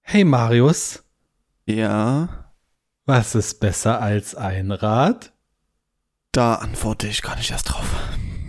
Hey Marius, Ja, was ist besser als ein Rad? da antworte ich gar nicht erst drauf.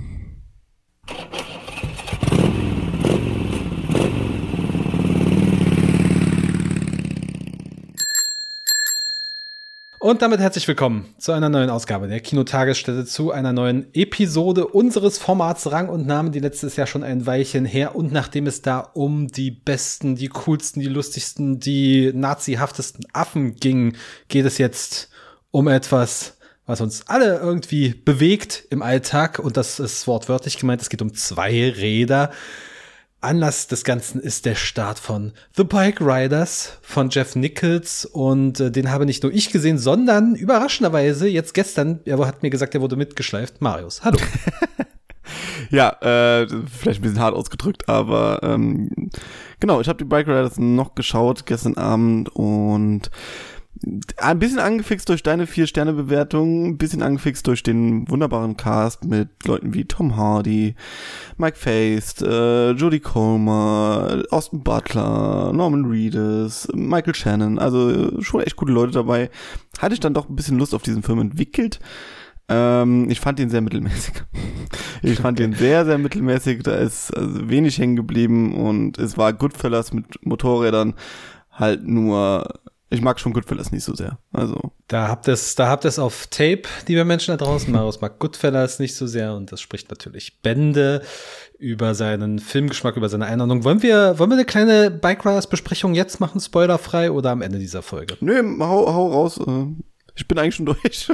Und damit herzlich willkommen zu einer neuen Ausgabe der Kinotagesstätte, zu einer neuen Episode unseres Formats Rang und Namen, die letztes Jahr schon ein Weilchen her. Und nachdem es da um die besten, die coolsten, die lustigsten, die nazihaftesten Affen ging, geht es jetzt um etwas, was uns alle irgendwie bewegt im Alltag. Und das ist wortwörtlich gemeint, es geht um Zweiräder. Anlass des Ganzen ist der Start von The Bike Riders von Jeff Nichols und den habe nicht nur ich gesehen, sondern überraschenderweise jetzt gestern, er hat mir gesagt, er wurde mitgeschleift. Marius, hallo. Ja, vielleicht ein bisschen hart ausgedrückt, aber genau, ich habe die Bike Riders noch geschaut gestern Abend und ein bisschen angefixt durch deine 4-Sterne-Bewertung, ein bisschen angefixt durch den wunderbaren Cast mit Leuten wie Tom Hardy, Mike Faist, Jodie Comer, Austin Butler, Norman Reedus, Michael Shannon, also schon echt gute Leute dabei. Hatte ich dann doch ein bisschen Lust auf diesen Film entwickelt. Ich fand ihn sehr mittelmäßig. Ich fand ihn sehr, sehr mittelmäßig. Da ist also wenig hängen geblieben und es war Goodfellas mit Motorrädern halt nur. Ich mag schon Goodfellas nicht so sehr. Also Da habt ihr's auf Tape, liebe Menschen da draußen. Marius mag Goodfellas nicht so sehr und das spricht natürlich Bände über seinen Filmgeschmack, über seine Einordnung. Wollen wir eine kleine Bike Riders Besprechung jetzt machen, spoilerfrei, oder am Ende dieser Folge? nö, hau raus. Ich bin eigentlich schon durch.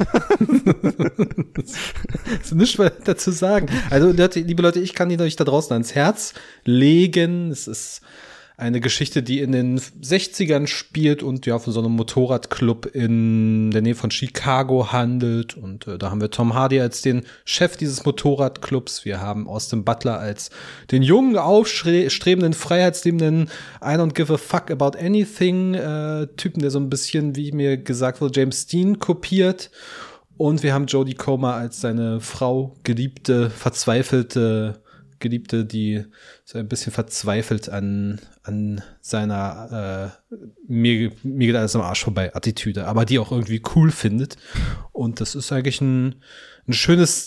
Das ist nichts mehr dazu sagen. Also, liebe Leute, ich kann die euch da draußen ans Herz legen. Es ist eine Geschichte, die in den 60ern spielt und ja von so einem Motorradclub in der Nähe von Chicago handelt. Und da haben wir Tom Hardy als den Chef dieses Motorradclubs. Wir haben Austin Butler als den jungen, aufstrebenden, freiheitsliebenden I don't give a fuck about anything Typen, der so ein bisschen, wie mir gesagt wurde, James Dean kopiert. Und wir haben Jodie Comer als seine Frau, Geliebte, verzweifelte Geliebte, die so ein bisschen verzweifelt an seiner mir geht alles am Arsch vorbei Attitüde, aber die auch irgendwie cool findet. Und das ist eigentlich ein schönes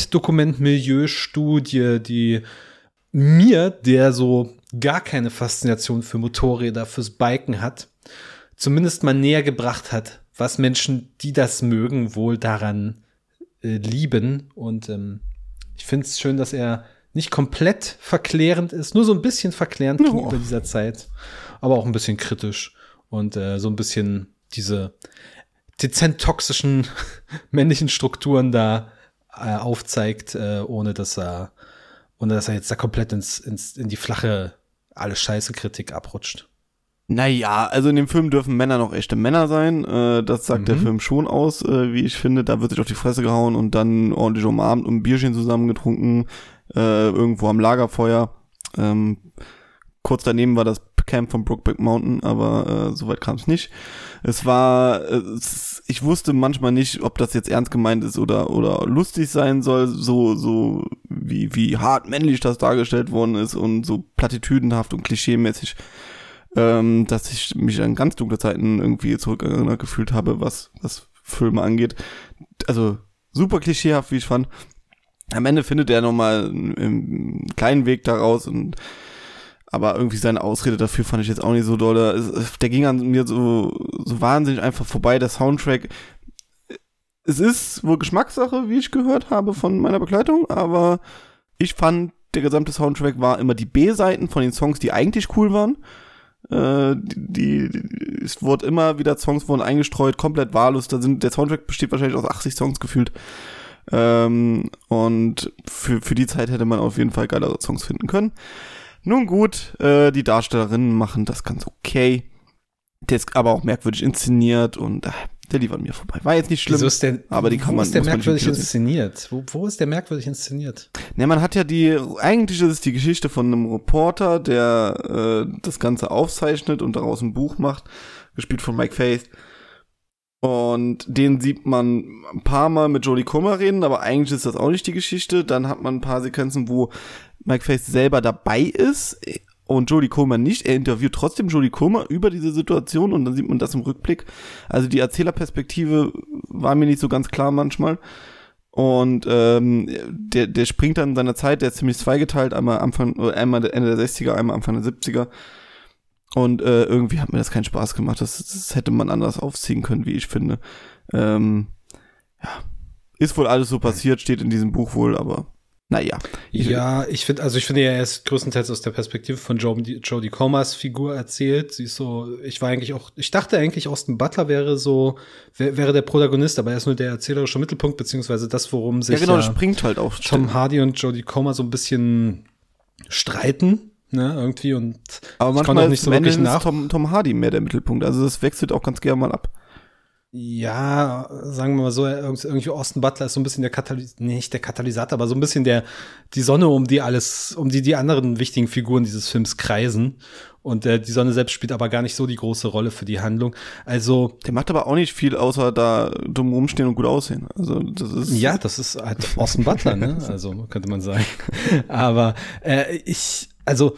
Zeitdokument-Milieu-Studie, die mir, der so gar keine Faszination für Motorräder, fürs Biken hat, zumindest mal näher gebracht hat, was Menschen, die das mögen, wohl daran lieben. Und ich finde es schön, dass er nicht komplett verklärend ist, nur so ein bisschen verklärend gegenüber dieser Zeit, aber auch ein bisschen kritisch und so ein bisschen diese dezent toxischen männlichen Strukturen da aufzeigt, ohne dass er jetzt da komplett in die flache alles Scheiße Kritik abrutscht. Naja, also in dem Film dürfen Männer noch echte Männer sein. Das sagt der Film schon aus, wie ich finde. Da wird sich auf die Fresse gehauen und dann ordentlich umarmt und ein Bierchen zusammengetrunken, irgendwo am Lagerfeuer. Kurz daneben war das Camp von Brokeback Mountain, aber soweit kam es nicht. Ich wusste manchmal nicht, ob das jetzt ernst gemeint ist oder lustig sein soll, so wie hart männlich das dargestellt worden ist und so plattitüdenhaft und klischeemäßig, dass ich mich an ganz dunkle Zeiten irgendwie zurückerinnert gefühlt habe, was Filme angeht. Also super klischeehaft, wie ich fand. Am Ende findet er nochmal einen kleinen Weg daraus, aber irgendwie seine Ausrede dafür fand ich jetzt auch nicht so doll. Der ging an mir so wahnsinnig einfach vorbei, der Soundtrack. Es ist wohl Geschmackssache, wie ich gehört habe von meiner Begleitung, aber ich fand, der gesamte Soundtrack war immer die B-Seiten von den Songs, die eigentlich cool waren. Es wurde immer wieder Songs wurden eingestreut, komplett wahllos. Der Soundtrack besteht wahrscheinlich aus 80 Songs gefühlt. Und für die Zeit hätte man auf jeden Fall geilere Songs finden können. Nun gut, die Darstellerinnen machen das ganz okay. Der ist aber auch merkwürdig inszeniert und der lief an mir vorbei. War jetzt nicht schlimm, aber die kann man. Wo ist der merkwürdig inszeniert? Wo ist der merkwürdig inszeniert? Ne, man hat ja eigentlich ist es die Geschichte von einem Reporter, der das Ganze aufzeichnet und daraus ein Buch macht, gespielt von Mike Faist. Und den sieht man ein paar Mal mit Jodie Comer reden, aber eigentlich ist das auch nicht die Geschichte. Dann hat man ein paar Sequenzen, wo Mike Faist selber dabei ist und Jodie Comer nicht. Er interviewt trotzdem Jodie Comer über diese Situation und dann sieht man das im Rückblick. Also die Erzählerperspektive war mir nicht so ganz klar manchmal. Und der springt dann in seiner Zeit, der ist ziemlich zweigeteilt, einmal Ende der 60er, einmal Anfang der 70er. Und irgendwie hat mir das keinen Spaß gemacht. Das hätte man anders aufziehen können, wie ich finde. Ist wohl alles so passiert, steht in diesem Buch wohl, aber naja. Ich finde ja, er ist größtenteils aus der Perspektive von Jodie Comers Figur erzählt. Sie ist so, ich dachte eigentlich, Austin Butler wäre der Protagonist, aber er ist nur der erzählerische Mittelpunkt, beziehungsweise das, worum sich das springt halt auf Tom Hardy und Jodie Comer so ein bisschen streiten, ne, irgendwie, und aber manchmal auch nicht so wirklich nach. Tom Hardy mehr der Mittelpunkt, also das wechselt auch ganz gerne mal ab. Ja, sagen wir mal so, irgendwie Austin Butler ist so ein bisschen nicht der Katalysator, aber so ein bisschen die Sonne, um die anderen wichtigen Figuren dieses Films kreisen. Und die Sonne selbst spielt aber gar nicht so die große Rolle für die Handlung. Also. Der macht aber auch nicht viel, außer da dumm rumstehen und gut aussehen. Also, das ist halt Austin Butler, ne? Also, könnte man sagen. Aber, es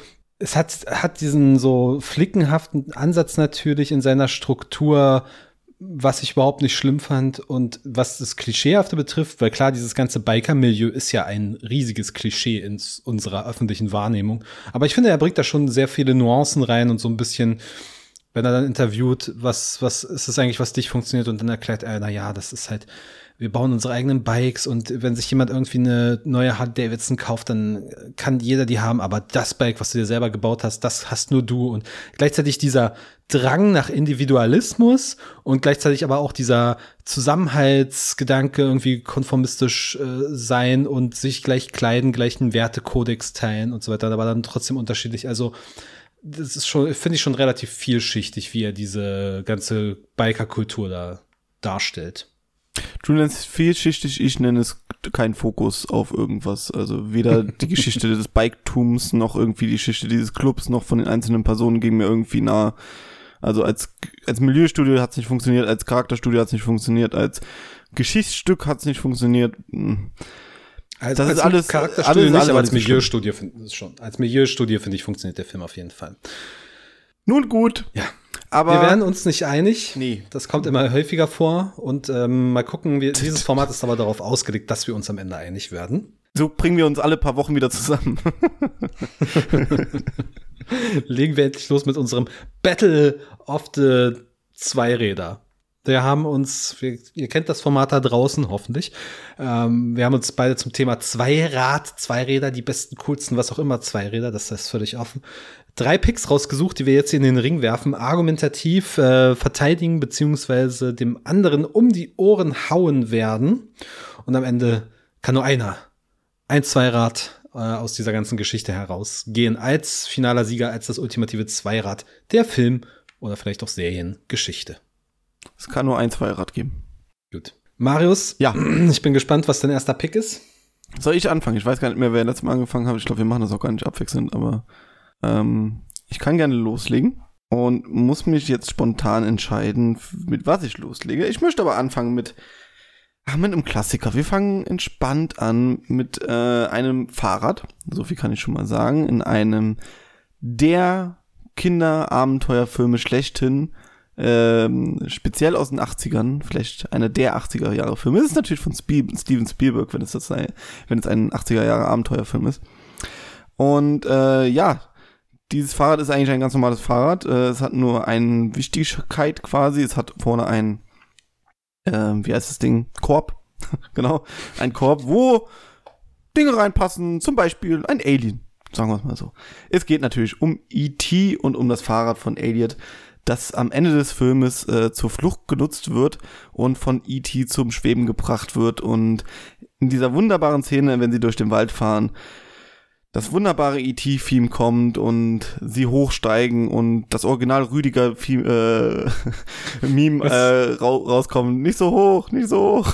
hat diesen so flickenhaften Ansatz natürlich in seiner Struktur, was ich überhaupt nicht schlimm fand, und was das Klischeehafte betrifft, weil klar, dieses ganze Biker-Milieu ist ja ein riesiges Klischee in unserer öffentlichen Wahrnehmung. Aber ich finde, er bringt da schon sehr viele Nuancen rein und so ein bisschen, wenn er dann interviewt, was ist es eigentlich, was dich funktioniert, und dann erklärt er, naja, das ist halt, wir bauen unsere eigenen Bikes, und wenn sich jemand irgendwie eine neue Harley Davidson kauft, dann kann jeder die haben, aber das Bike, was du dir selber gebaut hast, das hast nur du. Und gleichzeitig dieser Drang nach Individualismus und gleichzeitig aber auch dieser Zusammenhaltsgedanke, irgendwie konformistisch sein und sich gleich kleiden, gleich einen Wertekodex teilen und so weiter, aber dann trotzdem unterschiedlich. Also das ist schon, finde ich schon relativ vielschichtig, wie er diese ganze Biker-Kultur da darstellt. Du nennst vielschichtig, ich nenne es keinen Fokus auf irgendwas. Also weder die Geschichte des Biketums noch irgendwie die Geschichte dieses Clubs noch von den einzelnen Personen ging mir irgendwie nah. Also als Milieustudie hat es nicht funktioniert, als Charakterstudie hat es nicht funktioniert, als Geschichtsstück hat es nicht funktioniert. Das ist alles Charakterstudie nicht, aber als Milieustudie finde ich, funktioniert der Film auf jeden Fall. Nun gut. Ja. Aber wir werden uns nicht einig. Nee. Das kommt immer häufiger vor. Und mal gucken, dieses Format ist aber darauf ausgelegt, dass wir uns am Ende einig werden. So bringen wir uns alle paar Wochen wieder zusammen. Legen wir endlich los mit unserem Battle of the Zweiräder. Wir haben uns, ihr kennt das Format da draußen, hoffentlich. Wir haben uns beide zum Thema Zweiräder, die besten, coolsten, was auch immer, Zweiräder, das ist völlig offen, 3 Picks rausgesucht, die wir jetzt hier in den Ring werfen, argumentativ verteidigen, beziehungsweise dem anderen um die Ohren hauen werden. Und am Ende kann nur ein Zweirad aus dieser ganzen Geschichte herausgehen, als finaler Sieger, als das ultimative Zweirad der Film- oder vielleicht auch Seriengeschichte. Es kann nur ein Zweirad geben. Gut. Marius, ja, ich bin gespannt, was dein erster Pick ist. Soll ich anfangen? Ich weiß gar nicht mehr, wer letztes Mal angefangen hat. Ich glaube, wir machen das auch gar nicht abwechselnd, aber ich kann gerne loslegen und muss mich jetzt spontan entscheiden, mit was ich loslege. Ich möchte aber anfangen mit einem Klassiker. Wir fangen entspannt an mit einem Fahrrad. So viel kann ich schon mal sagen. In einem der Kinderabenteuerfilme schlechthin. Speziell aus den 80ern, vielleicht einer der 80er Jahre Filme. Es ist natürlich von Steven Spielberg, wenn es ein 80er Jahre Abenteuerfilm ist. Und dieses Fahrrad ist eigentlich ein ganz normales Fahrrad. Es hat nur eine Wichtigkeit quasi. Es hat vorne ein wie heißt das Ding? Korb. Genau. Ein Korb, wo Dinge reinpassen. Zum Beispiel ein Alien. Sagen wir es mal so. Es geht natürlich um E.T. und um das Fahrrad von Elliot, das am Ende des Filmes zur Flucht genutzt wird und von E.T. zum Schweben gebracht wird. Und in dieser wunderbaren Szene, wenn sie durch den Wald fahren, das wunderbare E.T.-Theme kommt und sie hochsteigen und das Original Rüdiger-Meme rauskommt. Nicht so hoch, nicht so hoch.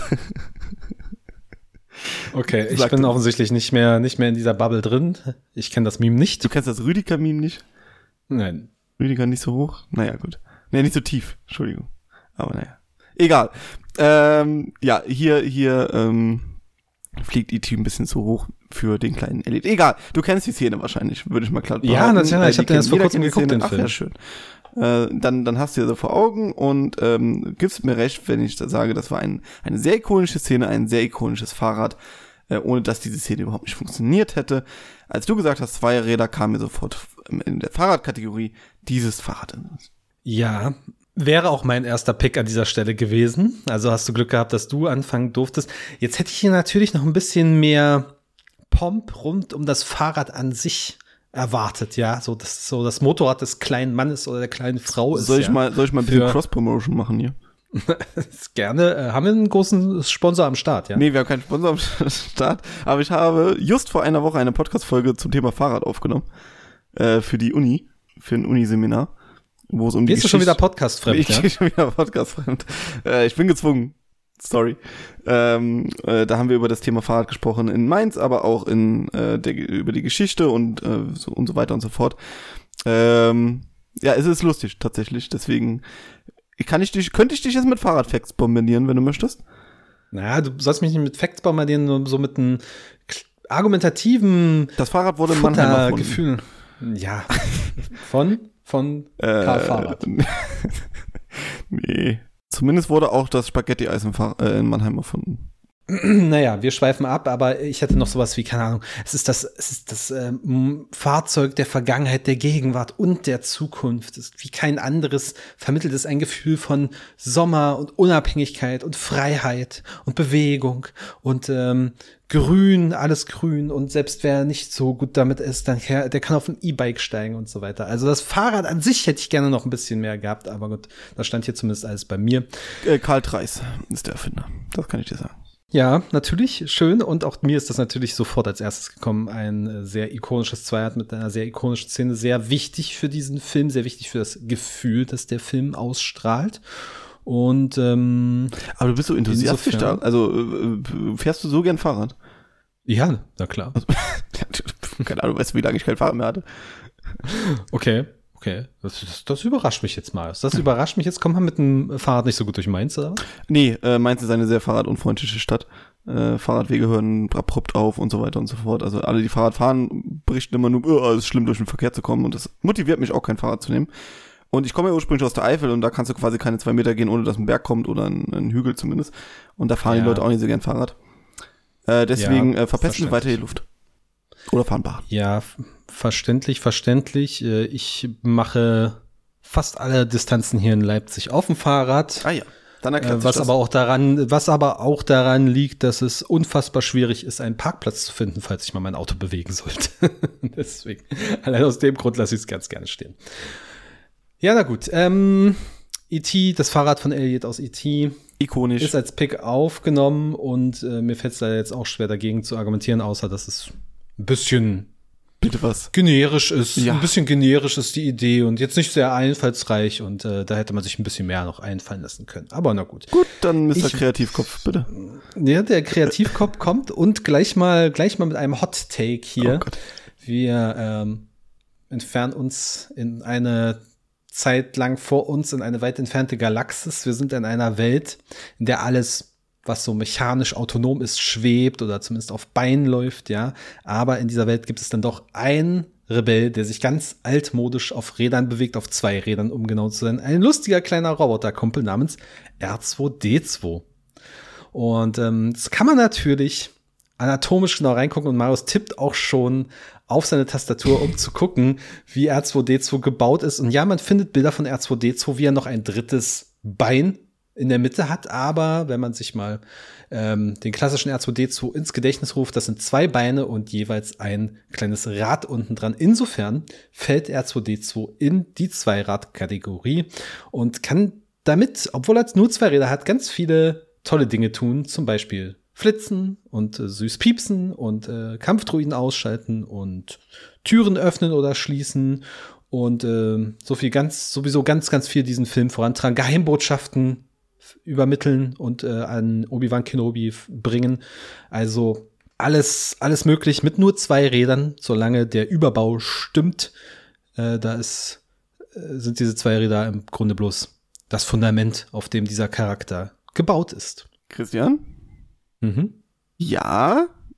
Okay, ich bin offensichtlich nicht mehr in dieser Bubble drin. Ich kenne das Meme nicht. Du kennst das Rüdiger-Meme nicht? Nein. Rüdiger nicht so hoch? Naja, gut. Nee, nicht so tief. Entschuldigung. Aber naja. Egal. Hier fliegt E.T. ein bisschen zu hoch. für den kleinen Elliot. Egal, du kennst die Szene wahrscheinlich, würde ich mal klar behaupten. Ja, natürlich, ich habe den erst vor kurzem geguckt, den Film. Ja, schön. Dann hast du ja so vor Augen und gibst mir recht, wenn ich da sage, das war eine sehr ikonische Szene, ein sehr ikonisches Fahrrad, ohne dass diese Szene überhaupt nicht funktioniert hätte. Als du gesagt hast, Zweierräder, kam mir sofort in der Fahrradkategorie dieses Fahrrad in. Ja, wäre auch mein erster Pick an dieser Stelle gewesen. Also hast du Glück gehabt, dass du anfangen durftest. Jetzt hätte ich hier natürlich noch ein bisschen mehr Pomp rund um das Fahrrad an sich erwartet, ja. So das Motorrad des kleinen Mannes oder der kleinen Frau ist. Soll ich mal ein bisschen Cross-Promotion machen hier? Gerne. Haben wir einen großen Sponsor am Start, ja? Nee, wir haben keinen Sponsor am Start, aber ich habe just vor einer Woche eine Podcast-Folge zum Thema Fahrrad aufgenommen. Für die Uni, für ein Uniseminar, wo es um die Bist du schon wieder podcastfremd, ja? Ich bin schon wieder podcastfremd. Ich bin gezwungen. Sorry. Da haben wir über das Thema Fahrrad gesprochen in Mainz, aber auch über die Geschichte und so weiter und so fort. Ja, es ist lustig tatsächlich, deswegen könnte ich dich jetzt mit Fahrradfacts bombardieren, wenn du möchtest? Naja, du sollst mich nicht mit Facts bombardieren, nur so mit einem argumentativen Das Fahrrad wurde in Mannheim erfunden. Gefühl. Ja. Von Karl Fahrrad. Nee. Zumindest wurde auch das Spaghetti-Eis in Mannheim erfunden. Naja, wir schweifen ab, aber ich hätte noch sowas wie, keine Ahnung, es ist das Fahrzeug der Vergangenheit, der Gegenwart und der Zukunft. Es ist wie kein anderes, vermittelt es ein Gefühl von Sommer und Unabhängigkeit und Freiheit und Bewegung und Grün, alles grün, und selbst wer nicht so gut damit ist, der kann auf ein E-Bike steigen und so weiter. Also das Fahrrad an sich hätte ich gerne noch ein bisschen mehr gehabt, aber gut, das stand hier zumindest alles bei mir. Karl Dreiss ist der Erfinder, das kann ich dir sagen. Ja, natürlich, schön, und auch mir ist das natürlich sofort als erstes gekommen, ein sehr ikonisches Zweirad mit einer sehr ikonischen Szene, sehr wichtig für diesen Film, sehr wichtig für das Gefühl, das der Film ausstrahlt. Und aber du bist so enthusiastisch da, also fährst du so gern Fahrrad? Ja, na klar. Also, keine Ahnung, weißt du, wie lange ich kein Fahrrad mehr hatte? Okay. Das überrascht mich jetzt mal. Das überrascht mich jetzt. Kommt man mit dem Fahrrad nicht so gut durch Mainz, oder? Nee, Mainz ist eine sehr fahrradunfreundliche Stadt. Fahrradwege hören abrupt auf und so weiter und so fort. Also alle, die Fahrrad fahren, berichten immer nur, es ist schlimm, durch den Verkehr zu kommen. Und das motiviert mich auch, kein Fahrrad zu nehmen. Und ich komme ja ursprünglich aus der Eifel und da kannst du quasi keine 2 Meter gehen, ohne dass ein Berg kommt oder ein Hügel zumindest. Und da fahren die Leute auch nicht so gern Fahrrad. Deswegen verpesten wir weiter die Luft. Oder fahren Bahn. Ja, verständlich. Ich mache fast alle Distanzen hier in Leipzig auf dem Fahrrad. Ah ja, dann erklärt sich was aber auch daran liegt, dass es unfassbar schwierig ist, einen Parkplatz zu finden, falls ich mal mein Auto bewegen sollte. Deswegen, allein aus dem Grund lasse ich es ganz gerne stehen. Ja, na gut. E.T., das Fahrrad von Elliot aus E.T. Ikonisch. Ist als Pick aufgenommen und mir fällt es da jetzt auch schwer dagegen zu argumentieren, außer dass es ein bisschen Bitte was? Generisch ist. Ja. Ein bisschen generisch ist die Idee und jetzt nicht sehr einfallsreich und da hätte man sich ein bisschen mehr noch einfallen lassen können. Aber na gut. Gut, dann Mr. Kreativkopf, bitte. Ja, der Kreativkopf kommt und gleich mal mit einem Hot Take hier. Oh Gott. Wir entfernen uns in eine Zeit lang vor uns in eine weit entfernte Galaxis. Wir sind in einer Welt, in der alles, was so mechanisch autonom ist, schwebt oder zumindest auf Beinen läuft, ja. Aber in dieser Welt gibt es dann doch einen Rebell, der sich ganz altmodisch auf Rädern bewegt, auf 2 Rädern, um genau zu sein. Ein lustiger kleiner Roboterkumpel namens R2D2. Und das kann man natürlich anatomisch genau reingucken und Marius tippt auch schon auf seine Tastatur, um zu gucken, wie R2D2 gebaut ist. Und ja, man findet Bilder von R2D2, wie er noch ein drittes Bein in der Mitte hat, aber wenn man sich mal den klassischen R2D2 ins Gedächtnis ruft, das sind 2 Beine und jeweils ein kleines Rad unten dran. Insofern fällt R2D2 in die 2-Rad-Kategorie und kann damit, obwohl er nur 2 Räder hat, ganz viele tolle Dinge tun, zum Beispiel flitzen und süß piepsen und Kampfdruiden ausschalten und Türen öffnen oder schließen und sowieso ganz viel diesen Film vorantragen, Geheimbotschaften übermitteln und an Obi-Wan Kenobi bringen. Also alles möglich mit nur 2 Rädern, solange der Überbau stimmt. Sind diese 2 Räder im Grunde bloß das Fundament, auf dem dieser Charakter gebaut ist. Christian? Mhm. Ja,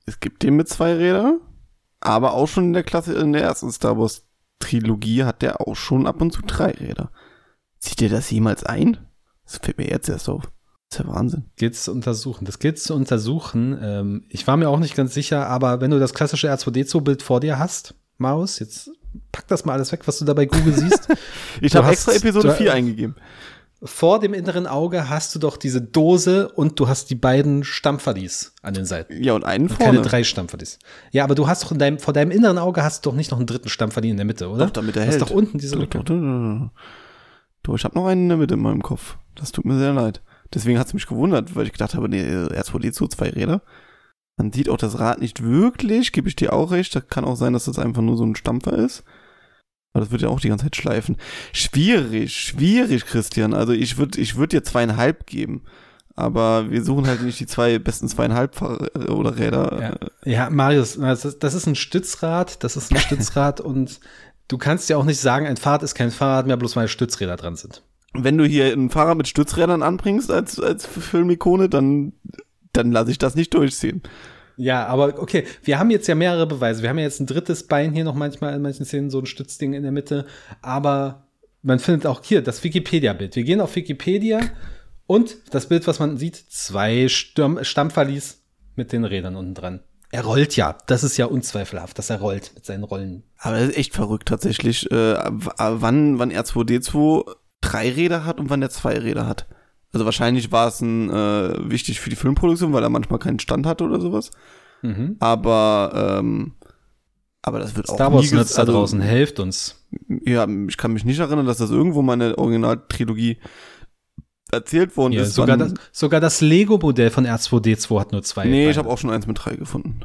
Es gibt den mit 2 Rädern, aber auch schon in der Klasse, in der ersten Star Wars Trilogie hat der auch schon ab und zu 3 Räder. Zieht ihr das jemals ein? Das fällt mir jetzt erst auf. Das ist ja Wahnsinn. Das gilt zu untersuchen. Ich war mir auch nicht ganz sicher, aber wenn du das klassische R2D2-Bild vor dir hast, Maus, jetzt pack das mal alles weg, was du da bei Google siehst. Ich habe extra Episode 4 eingegeben. Vor dem inneren Auge hast du doch diese Dose und du hast die beiden Stampferdies an den Seiten. Ja, und einen vorne. Keine 3 Stampferdies. Ja, aber du hast doch vor deinem inneren Auge hast du doch nicht noch einen dritten Stampferdi in der Mitte, oder? Doch, damit er hält. hält. Ist doch unten diese Lücke. Doch, ich habe noch einen in der Mitte in meinem Kopf. Das tut mir sehr leid. Deswegen hat es mich gewundert, weil ich gedacht habe, nee, R2D2, 2 Räder. Man sieht auch das Rad nicht wirklich, gebe ich dir auch recht. Das kann auch sein, dass das einfach nur so ein Stampfer ist. Aber das wird ja auch die ganze Zeit schleifen. Schwierig, Christian. Also ich würd dir 2,5 geben. Aber wir suchen halt nicht die besten 2,5 oder Räder. Ja, Marius, das ist ein Stützrad. Und du kannst ja auch nicht sagen, ein Fahrrad ist kein Fahrrad mehr, bloß weil Stützräder dran sind. Wenn du hier ein Fahrrad mit Stützrädern anbringst als Filmikone, dann lasse ich das nicht durchziehen. Ja, aber okay, wir haben jetzt ja mehrere Beweise. Wir haben ja jetzt ein drittes Bein hier noch manchmal in manchen Szenen, so ein Stützding in der Mitte. Aber man findet auch hier das Wikipedia-Bild. Wir gehen auf Wikipedia und das Bild, was man sieht, 2 Stampferlis mit den Rädern unten dran. Er rollt ja. Das ist ja unzweifelhaft, dass er rollt mit seinen Rollen. Aber das ist echt verrückt tatsächlich, wann R2D2 3 Räder hat und wann der 2 Räder hat. Also wahrscheinlich war es wichtig für die Filmproduktion, weil er manchmal keinen Stand hatte oder sowas. Mhm. Aber das wird Star auch Wars Nerds da draußen, helft uns. Ja, ich kann mich nicht erinnern, dass das irgendwo mal in der Originaltrilogie erzählt worden ist. Sogar das Lego-Modell von R2D2 hat nur 2. Nee, ich habe auch schon eins mit 3 gefunden.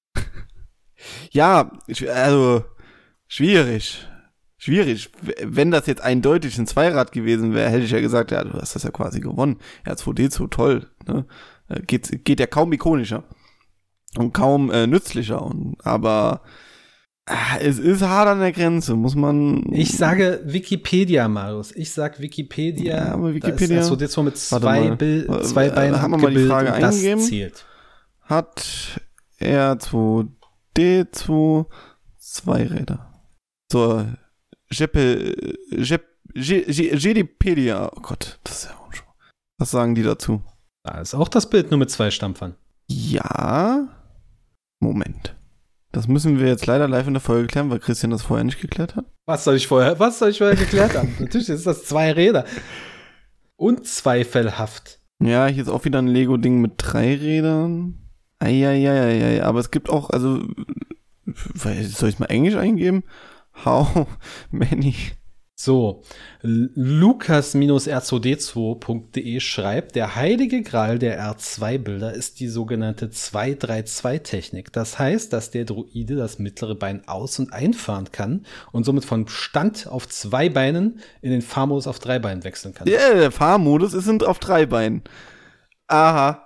Ja, also schwierig. Wenn das jetzt eindeutig ein Zweirad gewesen wäre, hätte ich ja gesagt, ja, du hast das ja quasi gewonnen. R2D2, toll. Ne? Geht ja kaum ikonischer und kaum nützlicher. Aber es ist hart an der Grenze, muss man. Ich sage Wikipedia, Marius. Ja, aber Wikipedia. Das ist R2D2 mit 2 Beinen haben wir mal die Frage eingegeben. Das zählt. Hat R2D2 2 Räder? So, Wikipedia, oh Gott, das ist ja auch schon. Was sagen die dazu? Da ist auch das Bild nur mit 2 Stampfern. Ja. Moment. Das müssen wir jetzt leider live in der Folge klären, weil Christian das vorher nicht geklärt hat. Was soll ich vorher geklärt haben? Natürlich ist das 2 Räder. Unzweifelhaft. Ja, hier ist auch wieder ein Lego-Ding mit 3 Rädern. Eieieiei. Aber es gibt auch, also, soll ich mal Englisch eingeben? How many? So, Lukas-r2d2.de schreibt, der heilige Gral der R2-Bilder ist die sogenannte 2-3-2-Technik. Das heißt, dass der Droide das mittlere Bein aus- und einfahren kann und somit von Stand auf 2 Beinen in den Fahrmodus auf 3 Beinen wechseln kann. Ja, der Fahrmodus ist auf 3 Beinen. Aha.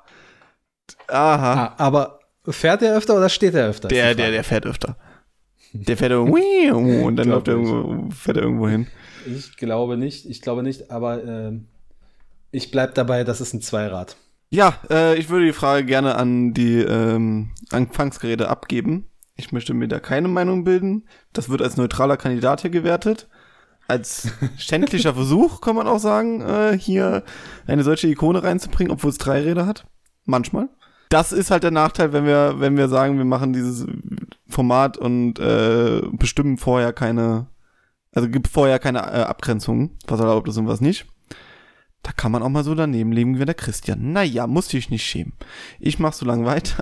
Aber fährt er öfter oder steht er öfter? Der fährt öfter. Der fährt irgendwo und dann fährt er irgendwo hin. Ich glaube nicht, aber ich bleib dabei, das ist ein Zweirad. Ja, ich würde die Frage gerne an die Empfangsgeräte abgeben. Ich möchte mir da keine Meinung bilden. Das wird als neutraler Kandidat hier gewertet. Als schändlicher Versuch, kann man auch sagen, hier eine solche Ikone reinzubringen, obwohl es 3 Räder hat. Manchmal. Das ist halt der Nachteil, wenn wir sagen, wir machen dieses Format und bestimmen vorher gibt vorher keine Abgrenzung, was erlaubt ist und was nicht. Da kann man auch mal so daneben leben wie der Christian. Naja, musst dich nicht schämen. Ich mach so lange weiter.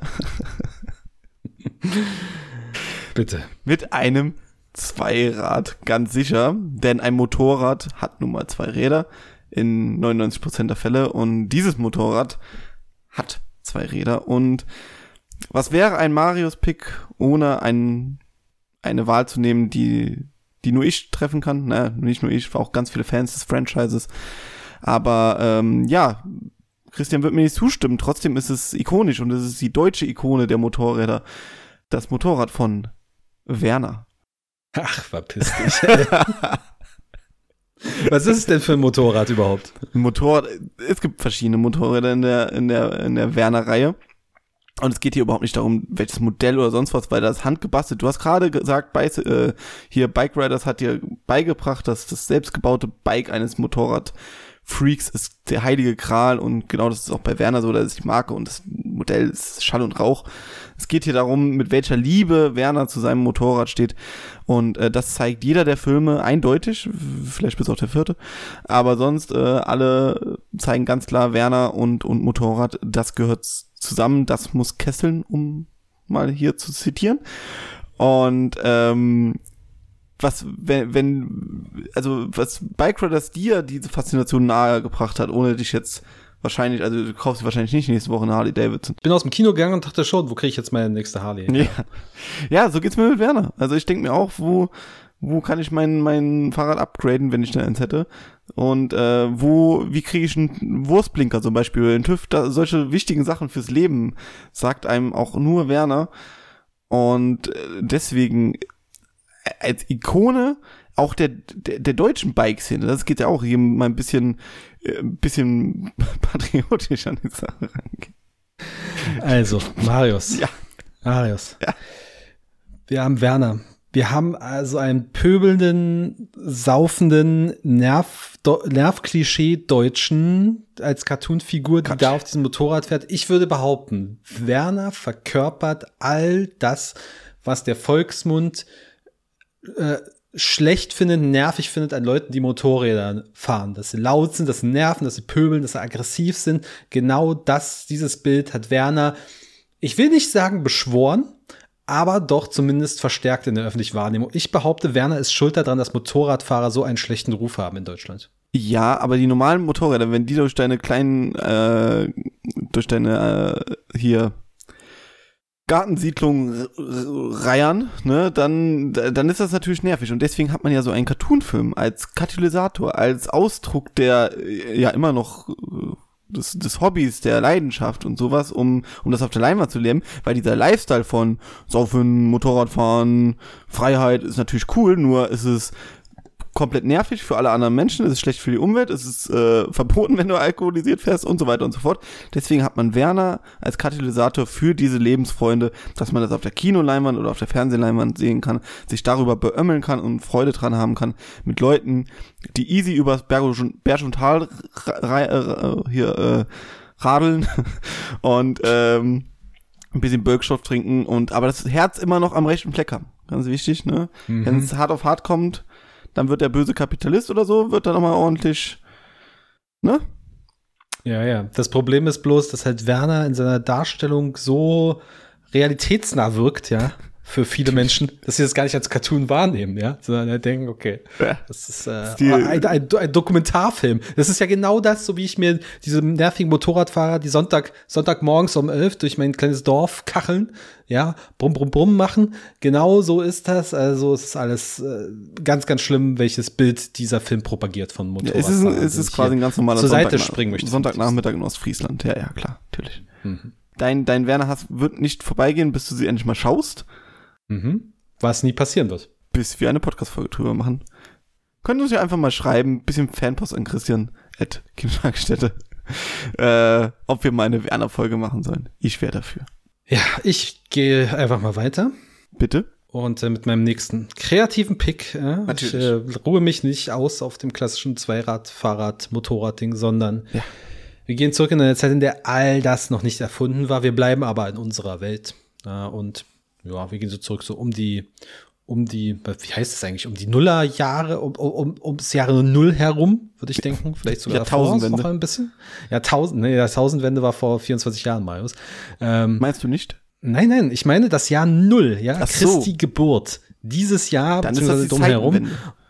Bitte. Mit einem Zweirad, ganz sicher. Denn ein Motorrad hat nun mal 2 Räder in 99% der Fälle. Und dieses Motorrad hat 2 Räder. Und was wäre ein Marius-Pick, ohne eine Wahl zu nehmen, die nur ich treffen kann? Naja, nicht nur ich, auch ganz viele Fans des Franchises. Aber ja, Christian wird mir nicht zustimmen. Trotzdem ist es ikonisch und es ist die deutsche Ikone der Motorräder. Das Motorrad von Werner. Ach, verpiss dich. Was ist es denn für ein Motorrad überhaupt? Es gibt verschiedene Motorräder in der Werner-Reihe. Und es geht hier überhaupt nicht darum, welches Modell oder sonst was, weil das handgebastelt. Du hast gerade gesagt, hier Bike Riders hat dir beigebracht, dass das selbstgebaute Bike eines Motorradfreaks ist der heilige Gral, und genau das ist auch bei Werner so, das ist die Marke und das Modell ist Schall und Rauch. Es geht hier darum, mit welcher Liebe Werner zu seinem Motorrad steht, und das zeigt jeder der Filme eindeutig, vielleicht bis auf der 4. Aber sonst alle zeigen ganz klar, Werner und Motorrad, das gehört zusammen, das muss kesseln, um mal hier zu zitieren. Und was Bike Riders dir diese Faszination nahegebracht hat, ohne dich jetzt wahrscheinlich, also du kaufst dir wahrscheinlich nicht nächste Woche eine Harley Davidson. Ich bin aus dem Kino gegangen und dachte schon, wo kriege ich jetzt meine nächste Harley? Ja, so geht's mir mit Werner. Also ich denke mir auch, wo kann ich mein Fahrrad upgraden, wenn ich da eins hätte? Und wie kriege ich einen Wurstblinker zum Beispiel, einen TÜV, solche wichtigen Sachen fürs Leben, sagt einem auch nur Werner. Und deswegen als Ikone auch der deutschen Bike-Szene, das geht ja auch hier mal ein bisschen patriotisch an die Sache rangehen. Also, Marius. Ja. Marius. Ja. Wir haben Werner. Wir haben also einen pöbelnden, saufenden Nerv-Klischee-Deutschen als Cartoon-Figur, die da auf diesem Motorrad fährt. Ich würde behaupten, Werner verkörpert all das, was der Volksmund schlecht findet, nervig findet an Leuten, die Motorräder fahren. Dass sie laut sind, dass sie nerven, dass sie pöbeln, dass sie aggressiv sind. Genau dieses Bild hat Werner, ich will nicht sagen beschworen, aber doch zumindest verstärkt in der öffentlichen Wahrnehmung. Ich behaupte, Werner ist schuld daran, dass Motorradfahrer so einen schlechten Ruf haben in Deutschland. Ja, aber die normalen Motorräder, wenn die durch deine kleinen, hier Gartensiedlungen reiern, ne, dann ist das natürlich nervig, und deswegen hat man ja so einen Cartoonfilm als Katalysator, als Ausdruck der ja immer noch des Hobbys, der Leidenschaft und sowas, um das auf der Leinwand zu leben, weil dieser Lifestyle von Saufen, Motorradfahren, Freiheit ist natürlich cool, nur ist es komplett nervig für alle anderen Menschen, es ist schlecht für die Umwelt, es ist verboten, wenn du alkoholisiert fährst und so weiter und so fort. Deswegen hat man Werner als Katalysator für diese Lebensfreunde, dass man das auf der Kinoleinwand oder auf der Fernsehleinwand sehen kann, sich darüber beömmeln kann und Freude dran haben kann, mit Leuten, die easy übers Berg- und Tal radeln und ein bisschen Birkstoff trinken, aber das Herz immer noch am rechten Fleck haben. Ganz wichtig, ne? Mhm. Wenn es hart auf hart kommt, dann wird der böse Kapitalist oder so, wird dann nochmal ordentlich, ne? Ja. Das Problem ist bloß, dass halt Werner in seiner Darstellung so realitätsnah wirkt, ja, für viele Menschen, dass sie das gar nicht als Cartoon wahrnehmen, ja, sondern halt denken, okay, das ist ein Dokumentarfilm. Das ist ja genau das, so wie ich mir diese nervigen Motorradfahrer, die Sonntagmorgens um 11 durch mein kleines Dorf kacheln, ja, brumm, brumm, brumm machen. Genau so ist das. Also es ist alles ganz, ganz schlimm, welches Bild dieser Film propagiert von Motorradfahrern. Es ist quasi ein ganz normaler zur Seite springen möchte. Sonntagnachmittag in Ostfriesland. Ja, klar, natürlich. Mhm. Dein Werner-Hass wird nicht vorbeigehen, bis du sie endlich mal schaust. Mhm. Was nie passieren wird. Bis wir eine Podcast-Folge drüber machen. Könnt ihr uns ja einfach mal schreiben, bisschen Fanpost an Christian@Kindertagesstätte, ob wir mal eine Werner-Folge machen sollen. Ich wäre dafür. Ja, ich gehe einfach mal weiter. Bitte? Und mit meinem nächsten kreativen Pick. Ich ruhe mich nicht aus auf dem klassischen Zweirad-, Fahrrad-, Motorrad-Ding, sondern wir gehen zurück in eine Zeit, in der all das noch nicht erfunden war. Wir bleiben aber in unserer Welt. Und ja, wir gehen so zurück, so um die, wie heißt das eigentlich, um die Nullerjahre, ums Jahre 0 herum, würde ich denken. Vielleicht sogar Jahrtausendwende. Noch ein bisschen. Jahrtausendwende war vor 24 Jahren, Marius. Meinst du nicht? Nein, ich meine das Jahr 0, ja, Ach Christi so. Geburt. Dieses Jahr, dann ist das die drumherum.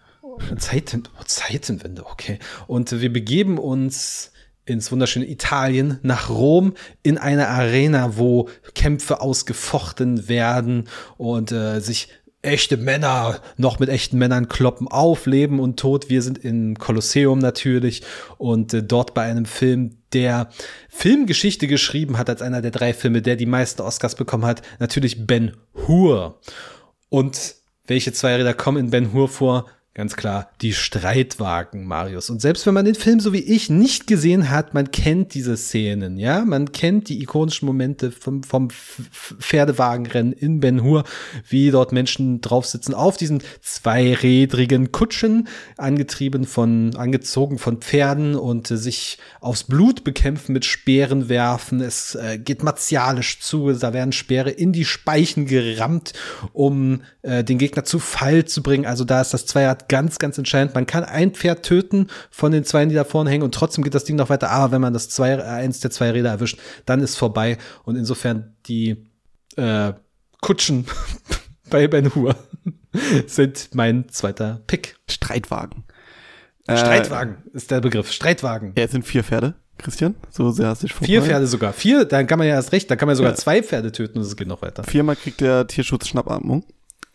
Zeitenwende, okay. Und wir begeben uns ins wunderschöne Italien, nach Rom, in einer Arena, wo Kämpfe ausgefochten werden und sich echte Männer noch mit echten Männern kloppen auf Leben und Tod. Wir sind im Kolosseum natürlich und dort bei einem Film, der Filmgeschichte geschrieben hat als einer der 3 Filme, der die meisten Oscars bekommen hat, natürlich Ben-Hur. Und welche 2 Räder kommen in Ben-Hur vor? Ganz klar, die Streitwagen, Marius. Und selbst wenn man den Film so wie ich nicht gesehen hat, man kennt diese Szenen, ja? Man kennt die ikonischen Momente vom Pferdewagenrennen in Ben-Hur, wie dort Menschen drauf sitzen auf diesen zweirädrigen Kutschen, angezogen von Pferden und sich aufs Blut bekämpfen, mit Speeren werfen. Es geht martialisch zu, da werden Speere in die Speichen gerammt, um den Gegner zu Fall zu bringen. Also da ist das Zweirad ganz, ganz entscheidend. Man kann ein Pferd töten von den zwei, die da vorne hängen, und trotzdem geht das Ding noch weiter. Aber wenn man eins der zwei Räder erwischt, dann ist vorbei. Und insofern die Kutschen bei Ben-Hur sind mein zweiter Pick. Streitwagen. Streitwagen ist der Begriff. Streitwagen. Ja, es sind 4 Pferde, Christian. So sehr hast du dich 4 Pferde sogar. 4, dann kann man ja erst recht, dann kann man sogar 2 Pferde töten und es geht noch weiter. 4-mal kriegt der Tierschutz Schnappatmung.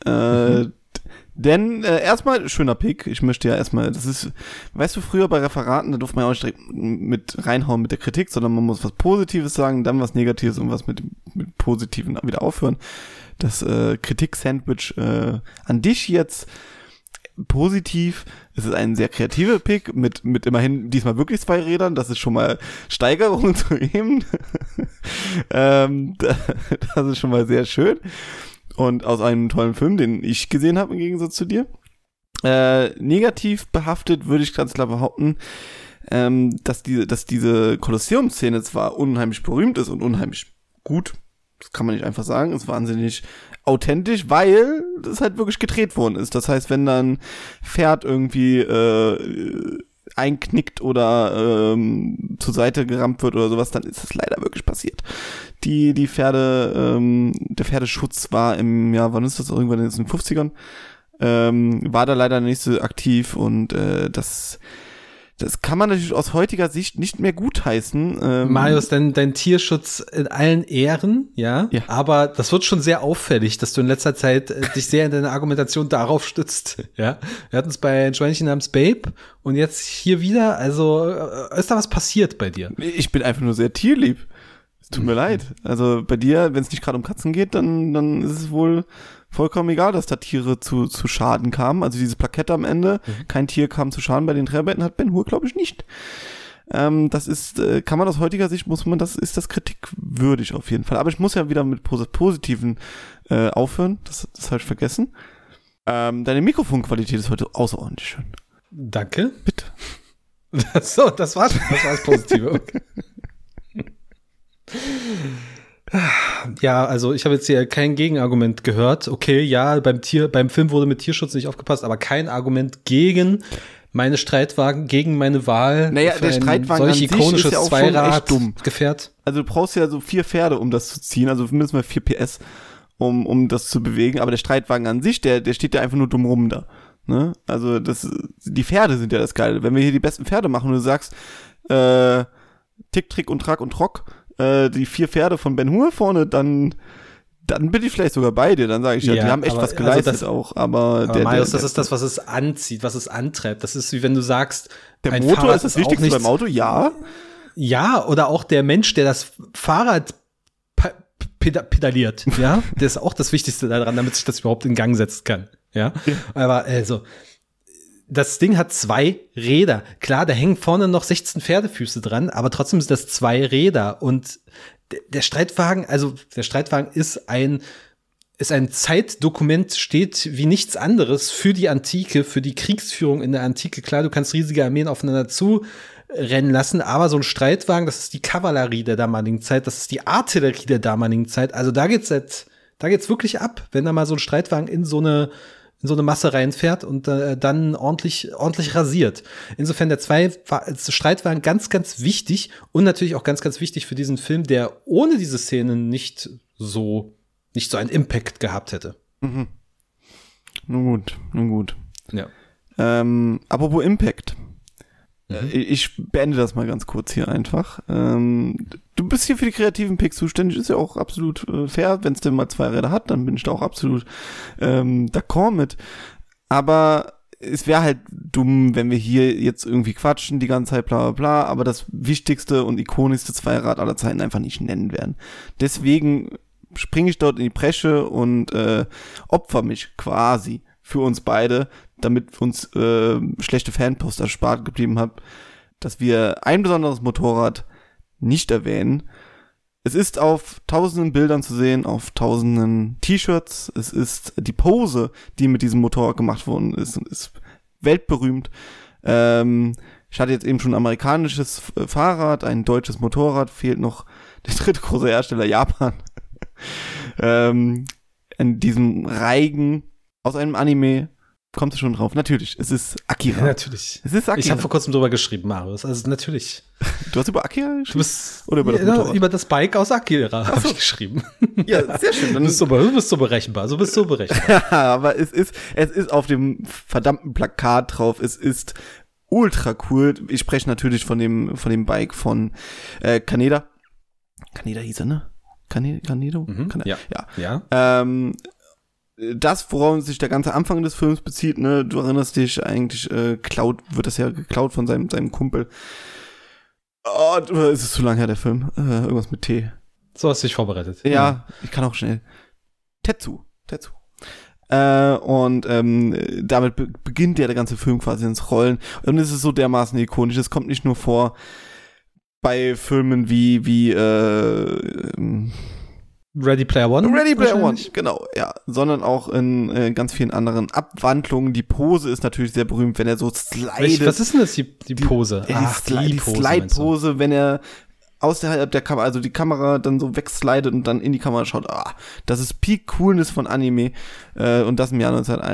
Denn erstmal, schöner Pick, ich möchte ja erstmal, das ist, weißt du, früher bei Referaten, da durfte man ja auch nicht direkt mit reinhauen mit der Kritik, sondern man muss was Positives sagen, dann was Negatives und was mit Positiven wieder aufhören. Das Kritik-Sandwich an dich jetzt positiv. Es ist ein sehr kreativer Pick mit immerhin diesmal wirklich 2 Rädern. Das ist schon mal Steigerung zu ihm. Das ist schon mal sehr schön. Und aus einem tollen Film, den ich gesehen habe im Gegensatz zu dir. Negativ behaftet würde ich ganz klar behaupten, dass diese Kolosseum-Szene zwar unheimlich berühmt ist und unheimlich gut, das kann man nicht einfach sagen, ist wahnsinnig authentisch, weil das halt wirklich gedreht worden ist. Das heißt, wenn dann Pferd irgendwie einknickt oder zur Seite gerammt wird oder sowas, dann ist es leider wirklich passiert. Die Pferde, der Pferdeschutz war im Jahr, wann ist das, irgendwann in den 50ern, war da leider nicht so aktiv und das kann man natürlich aus heutiger Sicht nicht mehr gutheißen. Marius, dein Tierschutz in allen Ehren, ja, aber das wird schon sehr auffällig, dass du in letzter Zeit dich sehr in deiner Argumentation darauf stützt, ja. Wir hatten es bei ein Schweinchen namens Babe und jetzt hier wieder, also ist da was passiert bei dir? Ich bin einfach nur sehr tierlieb. Es tut mir leid. Also bei dir, wenn es nicht gerade um Katzen geht, dann ist es wohl vollkommen egal, dass da Tiere zu Schaden kamen. Also dieses Plakette am Ende, kein Tier kam zu Schaden bei den Dreharbeiten, hat Ben-Hur, glaube ich, nicht. Das ist, kann man aus heutiger Sicht, ist das kritikwürdig auf jeden Fall. Aber ich muss ja wieder mit Positiven aufhören. Das habe ich vergessen. Deine Mikrofonqualität ist heute außerordentlich schön. Danke. Bitte. So, das war's das Positive. Okay. Ja, also ich habe jetzt hier kein Gegenargument gehört. Okay, ja, beim Film wurde mit Tierschutz nicht aufgepasst, aber kein Argument gegen meine Streitwagen, gegen meine Wahl. Naja, der Streitwagen solch ikonisches ist ja auch schon echt dumm. Gefährt. Also du brauchst ja so 4 Pferde, um das zu ziehen, also mindestens mal 4 PS, um das zu bewegen. Aber der Streitwagen an sich, der steht ja einfach nur dumm rum da. Ne? Also die Pferde sind ja das Geile. Wenn wir hier die besten Pferde machen und du sagst, Tick, Trick und Track und Trock, die 4 Pferde von Ben-Hur vorne, dann bin ich vielleicht sogar bei dir. Dann sage ich ja, die haben echt was geleistet also auch. Aber Marius, das ist das, was es anzieht, was es antreibt. Das ist wie wenn du sagst, der ein Motor Fahrrad ist das Wichtigste beim Auto, ja. Ja, oder auch der Mensch, der das Fahrrad pedaliert, ja, der ist auch das Wichtigste daran, damit sich das überhaupt in Gang setzen kann. Ja, aber also das Ding hat 2 Räder. Klar, da hängen vorne noch 16 Pferdefüße dran, aber trotzdem sind das 2 Räder. Und der Streitwagen ist ein Zeitdokument, steht wie nichts anderes für die Antike, für die Kriegsführung in der Antike. Klar, du kannst riesige Armeen aufeinander zurennen lassen, aber so ein Streitwagen, das ist die Kavallerie der damaligen Zeit, das ist die Artillerie der damaligen Zeit. Also da geht's wirklich ab, wenn da mal so ein Streitwagen in so eine Masse reinfährt und dann ordentlich rasiert. Insofern der Streitwagen ganz, ganz wichtig und natürlich auch ganz, ganz wichtig für diesen Film, der ohne diese Szenen nicht so einen Impact gehabt hätte. Mhm. Nun gut. Ja. Apropos Impact. Ich beende das mal ganz kurz hier einfach. Du bist hier für die kreativen Picks zuständig, ist ja auch absolut fair. Wenn es denn mal 2 Räder hat, dann bin ich da auch absolut d'accord mit. Aber es wäre halt dumm, wenn wir hier jetzt irgendwie quatschen, die ganze Zeit, bla bla bla, aber das wichtigste und ikonischste Zweirad aller Zeiten einfach nicht nennen werden. Deswegen springe ich dort in die Bresche und opfer mich quasi für uns beide, damit uns schlechte Fanpost erspart geblieben hat, dass wir ein besonderes Motorrad nicht erwähnen. Es ist auf tausenden Bildern zu sehen, auf tausenden T-Shirts. Es ist die Pose, die mit diesem Motorrad gemacht worden ist weltberühmt. Ich hatte jetzt eben schon ein amerikanisches Fahrrad, ein deutsches Motorrad, fehlt noch der dritte große Hersteller, Japan. In diesem Reigen aus einem Anime. Kommt es schon drauf? Natürlich, es ist Akira. Ja, natürlich. Es ist Akira. Ich habe vor kurzem drüber geschrieben, Marius. Also natürlich. Du hast über Akira geschrieben? Oder über das Motorrad? Über das Bike aus Akira habe ich geschrieben. Ja, sehr schön. Du bist so berechenbar. Ja, aber es ist auf dem verdammten Plakat drauf. Es ist ultra cool. Ich spreche natürlich von dem Bike von Kaneda. Kaneda hieß er, ne? Kanedo? Ja. Das, worauf sich der ganze Anfang des Films bezieht, ne, du erinnerst dich, eigentlich wird das ja geklaut von seinem Kumpel. Oh, oder ist es zu lang her, der Film? Irgendwas mit T. So hast du dich vorbereitet. Ja, ich kann auch schnell. Tetsu. Und damit beginnt ja der ganze Film quasi ins Rollen. Und es ist so dermaßen ikonisch. Es kommt nicht nur vor bei Filmen wie Ready Player One, genau, ja. Sondern auch in ganz vielen anderen Abwandlungen. Die Pose ist natürlich sehr berühmt, wenn er so slidet. Was ist denn das, die Pose? Die Slide-Pose, wenn er außerhalb der Kamera, also die Kamera dann so wegslidet und dann in die Kamera schaut. Das ist Peak Coolness von Anime. Und das im Jahr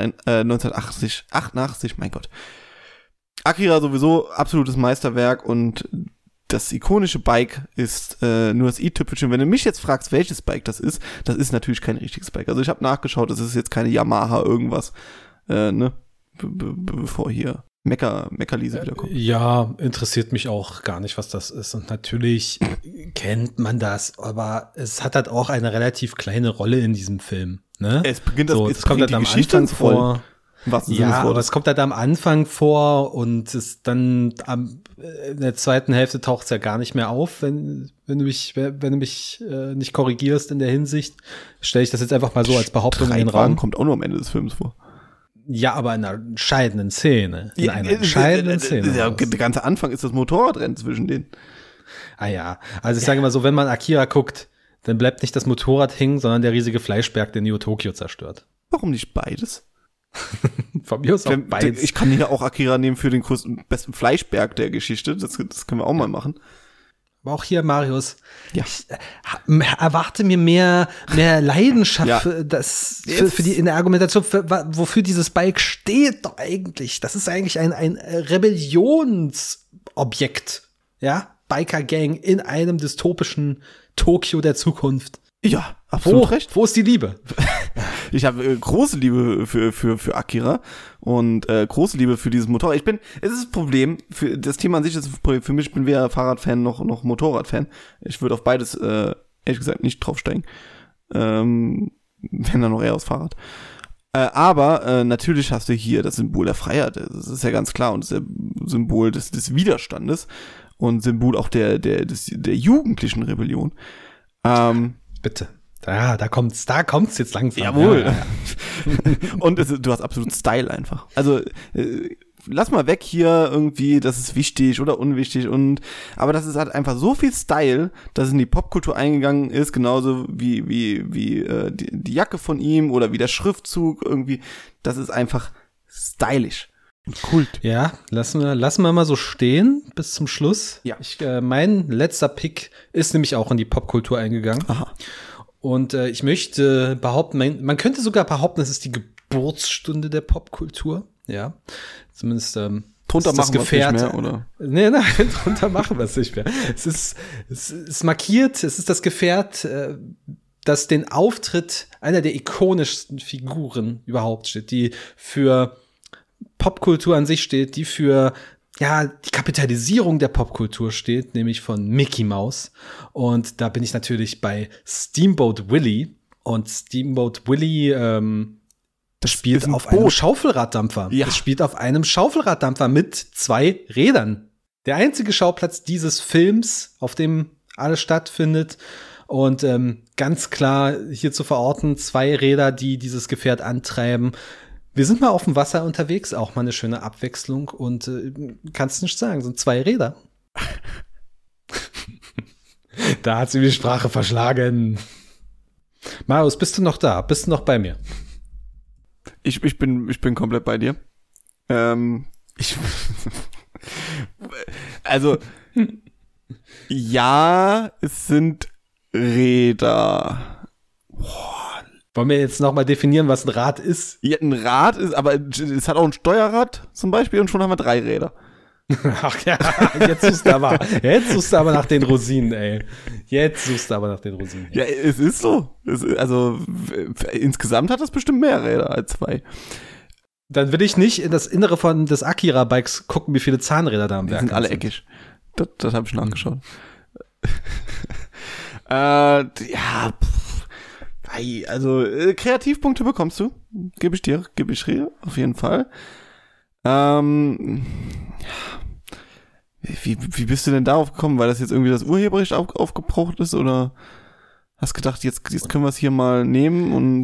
1988, mein Gott. Akira sowieso absolutes Meisterwerk und das ikonische Bike ist nur das i-Tüpfelchen. Wenn du mich jetzt fragst, welches Bike das ist natürlich kein richtiges Bike. Also ich habe nachgeschaut, das ist jetzt keine Yamaha irgendwas, ne? Bevor hier Meckerliese wiederkommt. Ja, interessiert mich auch gar nicht, was das ist. Und natürlich kennt man das, aber es hat halt auch eine relativ kleine Rolle in diesem Film. Ne? Es beginnt es kommt halt am Anfang vor. Ja, aber es kommt halt am Anfang vor und ist dann in der zweiten Hälfte taucht es ja gar nicht mehr auf, wenn du mich nicht korrigierst in der Hinsicht. Stelle ich das jetzt einfach mal so als Behauptung in den Raum. Kommt auch nur am Ende des Films vor. Ja, aber in einer entscheidenden Szene. Der ganze Anfang ist das Motorradrennen zwischen denen. Ah ja, also ich sage mal so, wenn man Akira guckt, dann bleibt nicht das Motorrad hängen, sondern der riesige Fleischberg, der Neo Tokyo zerstört. Warum nicht beides? Von mir aus auch beides. Ich kann hier auch Akira nehmen für den besten Fleischberg der Geschichte. Das können wir auch mal machen. Aber auch hier, Marius, ja. Ich erwarte mir mehr Leidenschaft für die in der Argumentation, wofür dieses Bike steht doch eigentlich. Das ist eigentlich ein Rebellionsobjekt. Ja, Biker-Gang in einem dystopischen Tokio der Zukunft. Ja, absolut recht. Wo ist die Liebe? Ich habe große Liebe für Akira und große Liebe für dieses Motorrad. Es ist ein Problem, für das Thema an sich ist ein Problem. Für mich bin weder Fahrradfan noch Motorradfan. Ich würde auf beides, ehrlich gesagt, nicht draufsteigen. Wenn dann noch eher aufs Fahrrad. Aber natürlich hast du hier das Symbol der Freiheit. Das ist ja ganz klar. Und das Symbol des Widerstandes und Symbol auch der jugendlichen Rebellion. Bitte. Da kommt's jetzt langsam. Jawohl. Ja. Und du hast absolut Style einfach. Also lass mal weg hier irgendwie, das ist wichtig oder unwichtig aber das ist halt einfach so viel Style, dass es in die Popkultur eingegangen ist, genauso wie die Jacke von ihm oder wie der Schriftzug irgendwie. Das ist einfach stylisch. Kult. Ja, lassen wir mal so stehen bis zum Schluss. Ja. Mein letzter Pick ist nämlich auch in die Popkultur eingegangen. Aha. Und ich möchte behaupten, man könnte sogar behaupten, es ist die Geburtsstunde der Popkultur. Ja, zumindest drunter machen wir es nicht mehr, oder? Nein, drunter machen wir es nicht mehr. Es ist markiert, es ist das Gefährt, das den Auftritt einer der ikonischsten Figuren überhaupt steht, die für Popkultur an sich steht, die für die Kapitalisierung der Popkultur steht, nämlich von Mickey Mouse. Und da bin ich natürlich bei Steamboat Willie. Und Steamboat Willie das spielt auf einem Schaufelraddampfer. Ja. Das spielt auf einem Schaufelraddampfer mit 2 Rädern. Der einzige Schauplatz dieses Films, auf dem alles stattfindet. Und ganz klar hier zu verorten, 2 Räder, die dieses Gefährt antreiben. Wir sind mal auf dem Wasser unterwegs, auch mal eine schöne Abwechslung und kannst nicht sagen, sind 2 Räder. Da hat sie die Sprache verschlagen. Marius, bist du noch da? Bist du noch bei mir? Ich bin komplett bei dir. Also, ja, es sind Räder. Wollen wir jetzt noch mal definieren, was ein Rad ist? Ja, ein Rad ist, aber es hat auch ein Steuerrad zum Beispiel und schon haben wir 3 Räder. Ach ja, jetzt suchst du aber nach den Rosinen, ey. Ja, es ist so. Insgesamt hat das bestimmt mehr Räder als 2. Dann will ich nicht in das Innere des Akira-Bikes gucken, wie viele Zahnräder da am Werk sind. Die sind alle eckig. Das habe ich nachgeschaut. Also Kreativpunkte bekommst du. Gebe ich dir auf jeden Fall. Wie bist du denn darauf gekommen? Weil das jetzt irgendwie das Urheberrecht aufgebraucht ist oder hast gedacht, jetzt können wir es hier mal nehmen und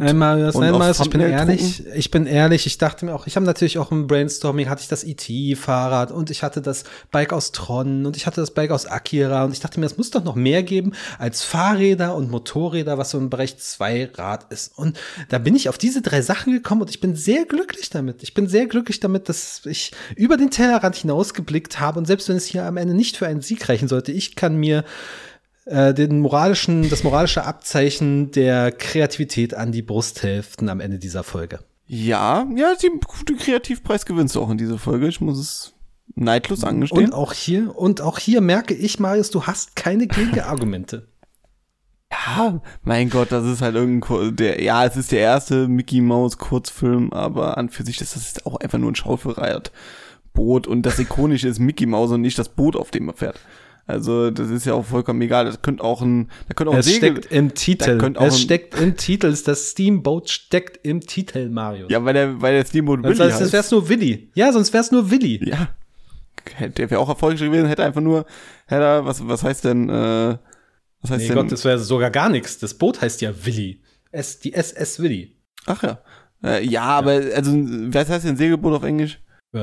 ich bin ehrlich, ich dachte mir auch, ich habe natürlich auch im Brainstorming, hatte ich das E.T.-Fahrrad und ich hatte das Bike aus Tron und ich hatte das Bike aus Akira und ich dachte mir, es muss doch noch mehr geben als Fahrräder und Motorräder, was so im Bereich 2-Rad ist. Und da bin ich auf diese 3 Sachen gekommen und ich bin sehr glücklich damit. Dass ich über den Tellerrand hinausgeblickt habe und selbst wenn es hier am Ende nicht für einen Sieg reichen sollte, ich kann mir das moralische Abzeichen der Kreativität an die Brusthälften am Ende dieser Folge. Ja, den Kreativpreis gewinnst du auch in dieser Folge. Ich muss es neidlos angestehen. Und auch hier merke ich, Marius, du hast keine Gegenargumente. Ja, mein Gott, das ist halt es ist der erste Mickey Mouse Kurzfilm, aber an für sich ist das auch einfach nur ein Schaufelradboot und das Ikonische ist Mickey Mouse und nicht das Boot, auf dem er fährt. Also, das ist ja auch vollkommen egal. Das könnte auch es steckt im Titel. Das Steamboat steckt im Titel, Mario. Ja, weil der Steamboat Willy heißt. Sonst wär's nur Willy. Ja, sonst wär's nur Willy. Ja. Der wäre auch erfolgreich gewesen, was heißt denn, Gott, das wäre sogar gar nichts. Das Boot heißt ja Willy. Die SS Willy. Ach ja. Aber, also, was heißt denn Segelboot auf Englisch?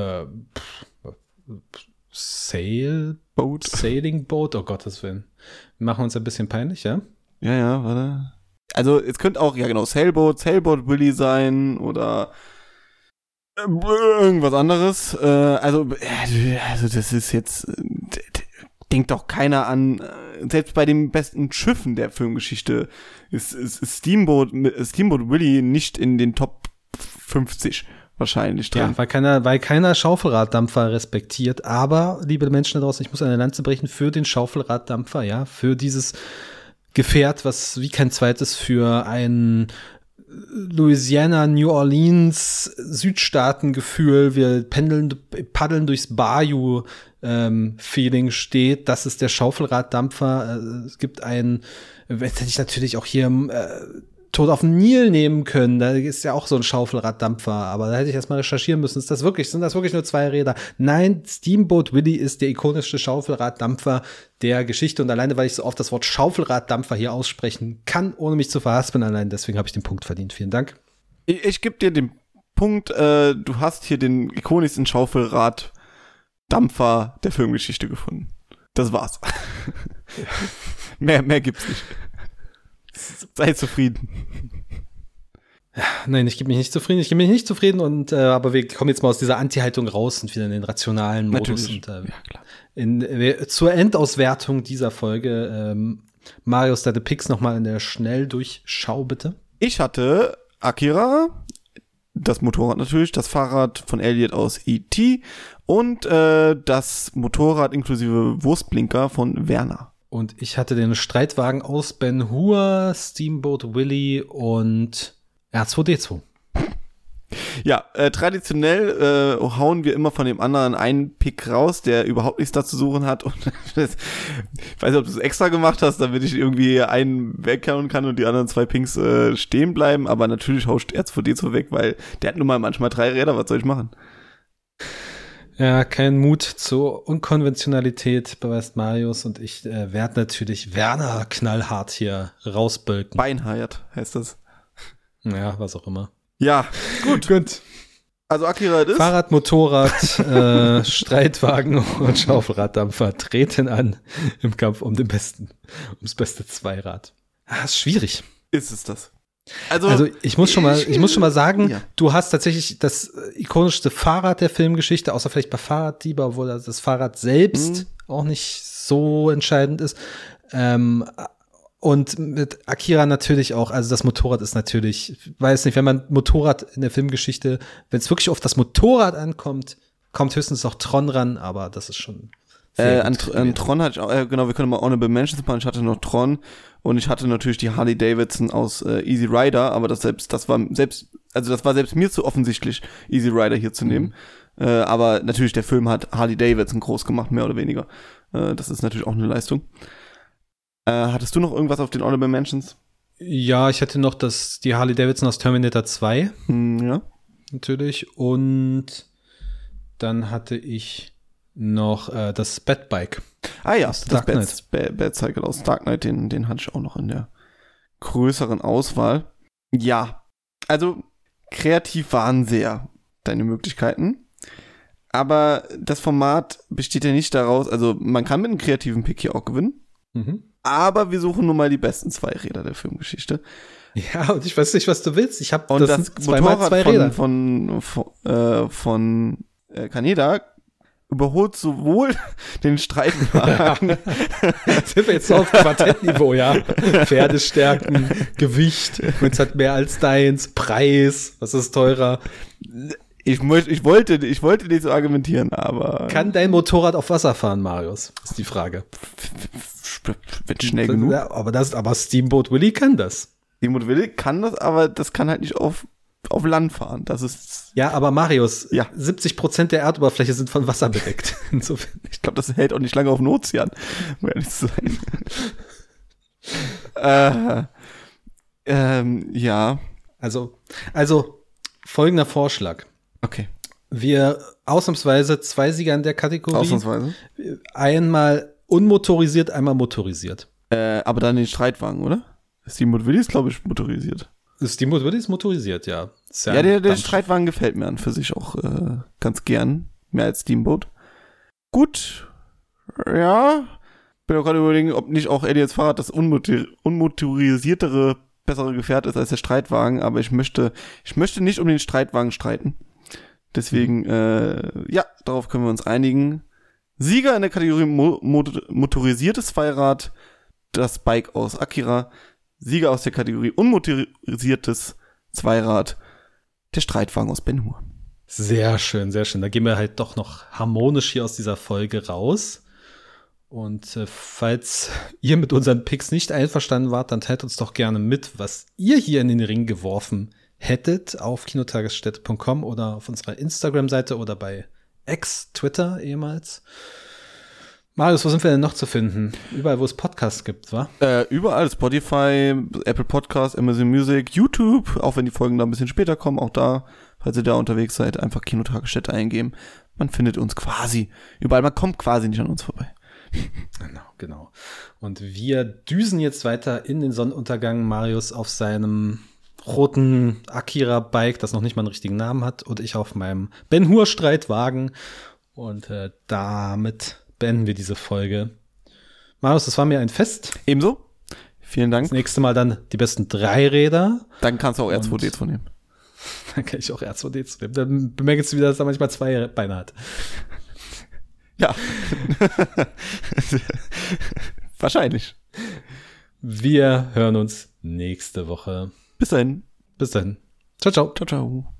Sailing Boat, oh Gottes Willen. Wir machen uns ein bisschen peinlich, ja? Ja, warte. Also, es könnte auch, Sailboat Willy sein oder irgendwas anderes. Also, das ist jetzt, denkt doch keiner an, selbst bei den besten Schiffen der Filmgeschichte ist Steamboat Willy nicht in den Top 50. Wahrscheinlich drin. Ja, weil keiner Schaufelraddampfer respektiert. Aber, liebe Menschen da draußen, ich muss eine Lanze brechen für den Schaufelraddampfer, ja, für dieses Gefährt, was wie kein zweites für ein Louisiana, New Orleans, Südstaatengefühl, wir paddeln durchs Bayou Feeling steht. Das ist der Schaufelraddampfer. Es gibt hätte ich natürlich auch hier Tod auf dem Nil nehmen können, da ist ja auch so ein Schaufelraddampfer, aber da hätte ich erstmal recherchieren müssen, sind das wirklich nur 2 Räder? Nein, Steamboat Willy ist der ikonischste Schaufelraddampfer der Geschichte und alleine, weil ich so oft das Wort Schaufelraddampfer hier aussprechen kann, ohne mich zu verhaspeln, allein deswegen habe ich den Punkt verdient. Vielen Dank. Ich gebe dir den Punkt, du hast hier den ikonischsten Schaufelraddampfer der Filmgeschichte gefunden. Das war's. Mehr gibt's nicht. Sei zufrieden. Nein, ich gebe mich nicht zufrieden und aber wir kommen jetzt mal aus dieser Anti-Haltung raus und wieder in den rationalen Modus. Und, klar. Zur Endauswertung dieser Folge, Marius, deine Picks nochmal in der Schnelldurchschau, bitte. Ich hatte Akira, das Motorrad natürlich, das Fahrrad von Elliot aus E.T. und das Motorrad inklusive Wurstblinker von Werner. Und ich hatte den Streitwagen aus Ben-Hur, Steamboat Willy und R2D2. Ja, traditionell hauen wir immer von dem anderen einen Pick raus, der überhaupt nichts da zu suchen hat. Und ich weiß nicht, ob du es extra gemacht hast, damit ich irgendwie einen weghauen kann und die anderen 2 Picks stehen bleiben. Aber natürlich haust R2D2 weg, weil der hat nun mal manchmal 3 Räder. Was soll ich machen? Ja, kein Mut zur Unkonventionalität beweist Marius und ich werde natürlich Werner knallhart hier rausbölken. Beinhard heißt das. Ja, was auch immer. Ja, gut. Also Akira ist Fahrrad, Motorrad, Streitwagen und Schaufelraddampfer treten an im Kampf ums beste Zweirad. Ist schwierig. Ist es das? Also ich muss schon mal sagen, Du hast tatsächlich das ikonischste Fahrrad der Filmgeschichte, außer vielleicht bei Fahrraddiebe, obwohl das Fahrrad selbst auch nicht so entscheidend ist. Und mit Akira natürlich auch, also das Motorrad ist natürlich, ich weiß nicht, wenn man Motorrad in der Filmgeschichte, wenn es wirklich auf das Motorrad ankommt, kommt höchstens noch Tron ran, aber das ist schon an Tron hatte ich auch, genau, wir können mal Honorable Mentions machen, ich hatte noch Tron und ich hatte natürlich die Harley Davidson aus Easy Rider, aber das war selbst mir zu offensichtlich, Easy Rider hier zu nehmen. Aber natürlich, der Film hat Harley Davidson groß gemacht, mehr oder weniger. Das ist natürlich auch eine Leistung. Hattest du noch irgendwas auf den Honorable Mentions? Ja, ich hatte noch die Harley Davidson aus Terminator 2. Ja. Natürlich. Und dann hatte ich noch das Batbike. Ah ja, das Batcycle aus Dark Knight, den hatte ich auch noch in der größeren Auswahl. Ja, also kreativ waren sehr deine Möglichkeiten. Aber das Format besteht ja nicht daraus, also man kann mit einem kreativen Pick hier auch gewinnen. Aber wir suchen nun mal die besten Zweiräder der Filmgeschichte. Ja, und ich weiß nicht, was du willst. Ich habe das zweimal zwei Räder. Von Kaneda überholt sowohl den Streitwagen. Sind wir jetzt so auf Quartettniveau, ja? Pferdestärken, Gewicht, es hat mehr als deins, Preis, was ist teurer? Ich wollte nicht so argumentieren, aber... Kann dein Motorrad auf Wasser fahren, Marius? Ist die Frage. Wird schnell genug. Ja, aber Steamboat Willie kann das. Steamboat Willie kann das, aber das kann halt nicht auf Land fahren. Das ist... Ja, aber Marius, ja. 70% der Erdoberfläche sind von Wasser bedeckt. Insofern. Ich glaube, das hält auch nicht lange auf den Ozean, um ehrlich zu sein. Ja. Also, folgender Vorschlag. Okay. Wir ausnahmsweise 2 Sieger in der Kategorie. Ausnahmsweise. Einmal unmotorisiert, einmal motorisiert. Aber dann den Streitwagen, oder? Steamboat Willie ist, glaube ich, motorisiert. Steamboat Willie ist motorisiert, ja. Ja, der Streitwagen gefällt mir an für sich auch ganz gern. Mehr als Steamboat. Gut. Ja. Bin auch gerade überlegen, ob nicht auch Eddie Fahrrad das unmotorisiertere, bessere Gefährt ist als der Streitwagen. Aber ich möchte nicht um den Streitwagen streiten. Deswegen, ja, darauf können wir uns einigen. Sieger in der Kategorie motorisiertes Zweirad, das Bike aus Akira. Sieger aus der Kategorie unmotorisiertes Zweirad, der Streitwagen aus Ben-Hur. Sehr schön, sehr schön. Da gehen wir halt doch noch harmonisch hier aus dieser Folge raus. Und falls ihr mit unseren Picks nicht einverstanden wart, dann teilt uns doch gerne mit, was ihr hier in den Ring geworfen hättet auf kinotagesstätte.com oder auf unserer Instagram-Seite oder bei Twitter ehemals. Marius, wo sind wir denn noch zu finden? Überall, wo es Podcasts gibt, wa? Überall, Spotify, Apple Podcasts, Amazon Music, YouTube, auch wenn die Folgen da ein bisschen später kommen, auch da, falls ihr da unterwegs seid, einfach Kinotagesstätte eingeben. Man findet uns quasi überall, man kommt quasi nicht an uns vorbei. Genau. Und wir düsen jetzt weiter in den Sonnenuntergang, Marius auf seinem roten Akira-Bike, das noch nicht mal einen richtigen Namen hat, und ich auf meinem Ben-Hur-Streitwagen. Und damit beenden wir diese Folge. Marius, das war mir ein Fest. Ebenso. Vielen Dank. Das nächste Mal dann die besten 3 Räder. Dann kannst du auch R2D2 nehmen. Dann kann ich auch R2D2 nehmen. Dann bemerkst du wieder, dass er manchmal 2 Beine hat. Ja. Wahrscheinlich. Wir hören uns nächste Woche. Bis dahin. Ciao, ciao. Ciao, ciao.